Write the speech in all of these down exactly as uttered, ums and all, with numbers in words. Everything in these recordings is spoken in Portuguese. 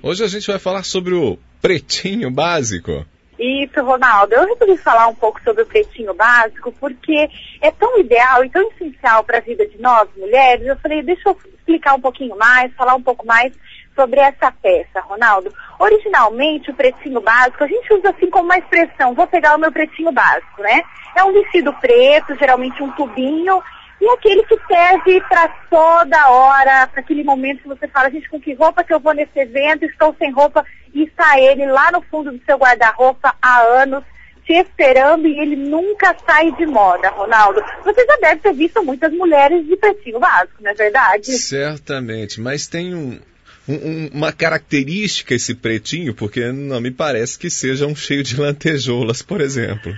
Hoje a gente vai falar sobre o pretinho básico. Isso, Ronaldo. Eu resolvi falar um pouco sobre o pretinho básico porque é tão ideal e tão essencial para a vida de nós, mulheres. Eu falei, deixa eu explicar um pouquinho mais, falar um pouco mais sobre essa peça, Ronaldo. Originalmente, o pretinho básico, a gente usa assim como uma expressão, vou pegar o meu pretinho básico, né? É um vestido preto, geralmente um tubinho, e aquele que serve para toda hora, para aquele momento que você fala, gente, com que roupa que eu vou nesse evento, estou sem roupa, e está ele lá no fundo do seu guarda-roupa há anos, te esperando, e ele nunca sai de moda, Ronaldo. Você já deve ter visto muitas mulheres de pretinho básico, não é verdade? Certamente, mas tem um... Um, uma característica esse pretinho, porque não me parece que seja um cheio de lantejoulas, por exemplo.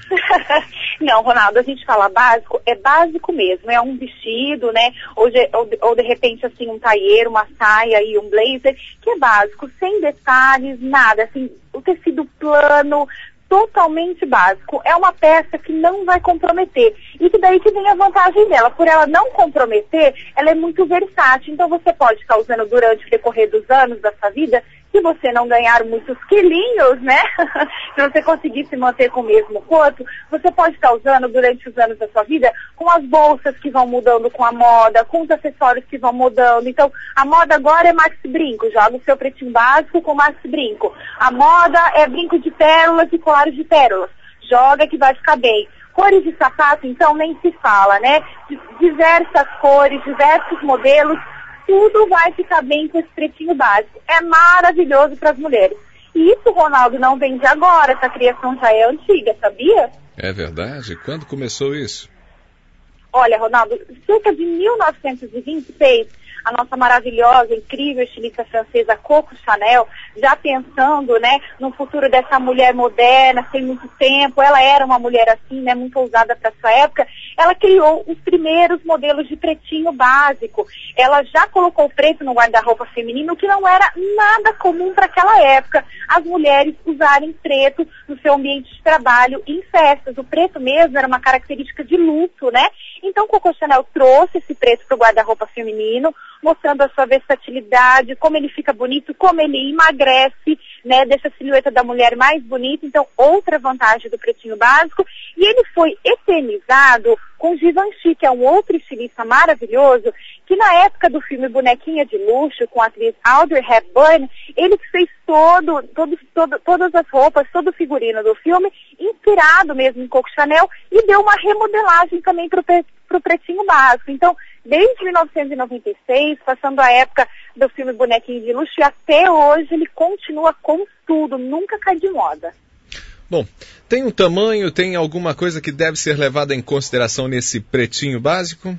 Não, Ronaldo, a gente fala básico, é básico mesmo, é um vestido, né, ou de, ou, ou de repente assim um taieiro, uma saia e um blazer, que é básico, sem detalhes, nada, assim, o tecido plano, totalmente básico. É uma peça que não vai comprometer. E que daí que vem a vantagem dela. Por ela não comprometer, ela é muito versátil. Então você pode estar usando durante o decorrer dos anos da sua vida, se você não ganhar muitos quilinhos, né? Se você conseguir se manter com o mesmo corpo, você pode estar usando durante os anos da sua vida com as bolsas que vão mudando com a moda, com os acessórios que vão mudando. Então, a moda agora é maxi brinco. Joga o seu pretinho básico com maxi brinco. A moda é brinco de pérolas e colares de pérolas. Joga que vai ficar bem. Cores de sapato, então, nem se fala, né? Diversas cores, diversos modelos. Tudo vai ficar bem com esse pretinho básico. É maravilhoso para as mulheres. E isso, Ronaldo, não vem de agora. Essa criação já é antiga, sabia? É verdade? Quando começou isso? Olha, Ronaldo, cerca de mil novecentos e vinte e seis, a nossa maravilhosa, incrível estilista francesa Coco Chanel, já pensando, né, no futuro dessa mulher moderna, sem muito tempo, ela era uma mulher assim, né, muito ousada para sua época, ela criou os primeiros modelos de pretinho básico. Ela já colocou o preto no guarda-roupa feminino, que não era nada comum para aquela época, as mulheres usarem preto no seu ambiente de trabalho e em festas. O preto mesmo era uma característica de luto, né? Então, Coco Chanel trouxe esse preto para o guarda-roupa feminino, mostrando a sua versatilidade, como ele fica bonito, como ele emagrece, né, deixa a silhueta da mulher mais bonita. Então, outra vantagem do pretinho básico. E ele foi eternizado com Givenchy, que é um outro estilista maravilhoso, que na época do filme Bonequinha de Luxo, com a atriz Audrey Hepburn, ele que fez todo, todo, todo, todas as roupas, todo o figurino do filme, inspirado mesmo em Coco Chanel, e deu uma remodelagem também para o pretinho básico. Então, desde mil novecentos e noventa e seis, passando a época do filme Bonequinho de Luxo, e até hoje ele continua com tudo, nunca cai de moda. Bom, tem um tamanho, tem alguma coisa que deve ser levada em consideração nesse pretinho básico?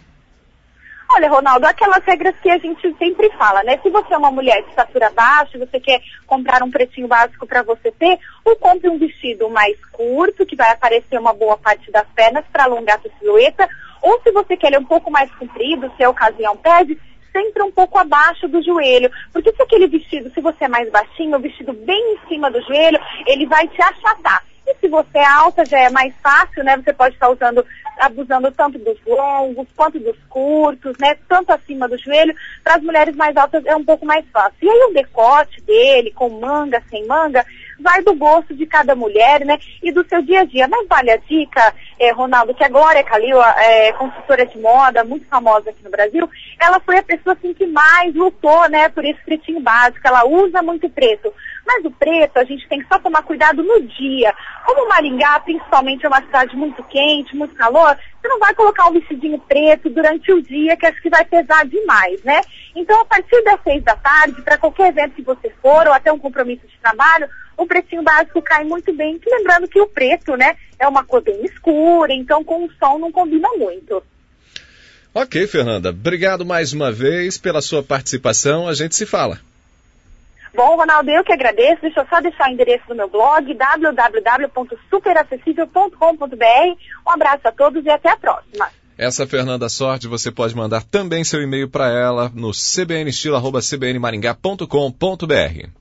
Olha, Ronaldo, aquelas regras que a gente sempre fala, né? Se você é uma mulher de estatura baixa, você quer comprar um pretinho básico para você ter, ou compre um vestido mais curto, que vai aparecer uma boa parte das pernas para alongar a sua silhueta, ou se você quer ele um pouco mais comprido, se a ocasião pede, sempre um pouco abaixo do joelho. Porque se aquele vestido, se você é mais baixinho, o vestido bem em cima do joelho, ele vai te achatar. E se você é alta, já é mais fácil, né? Você pode estar usando, abusando tanto dos longos, quanto dos curtos, né? Tanto acima do joelho. Para as mulheres mais altas é um pouco mais fácil. E aí o decote dele, com manga, sem manga, vai do gosto de cada mulher, né? E do seu dia a dia. Mas vale a dica, é, Ronaldo, que a Glória Calil, é, consultora de moda, muito famosa aqui no Brasil, ela foi a pessoa assim, que mais lutou, né, por esse pretinho básico. Ela usa muito preto. Mas o preto, a gente tem que só tomar cuidado no dia. Como Maringá, principalmente, é uma cidade muito quente, muito calor, você não vai colocar um vestidinho preto durante o dia, que acho que vai pesar demais, né? Então, a partir das seis da tarde, para qualquer evento que você for, ou até um compromisso de trabalho, o pretinho básico cai muito bem. Lembrando que o preto, né, é uma cor bem escura, então com o som não combina muito. Ok, Fernanda. Obrigado mais uma vez pela sua participação. A gente se fala. Bom, Ronaldo, eu que agradeço. Deixa eu só deixar o endereço do meu blog, w w w ponto super acessível ponto com ponto b r. Um abraço a todos e até a próxima. Essa Fernanda Sordi, você pode mandar também seu e-mail para ela no c b n estilo arroba c b n maringá ponto com ponto b r.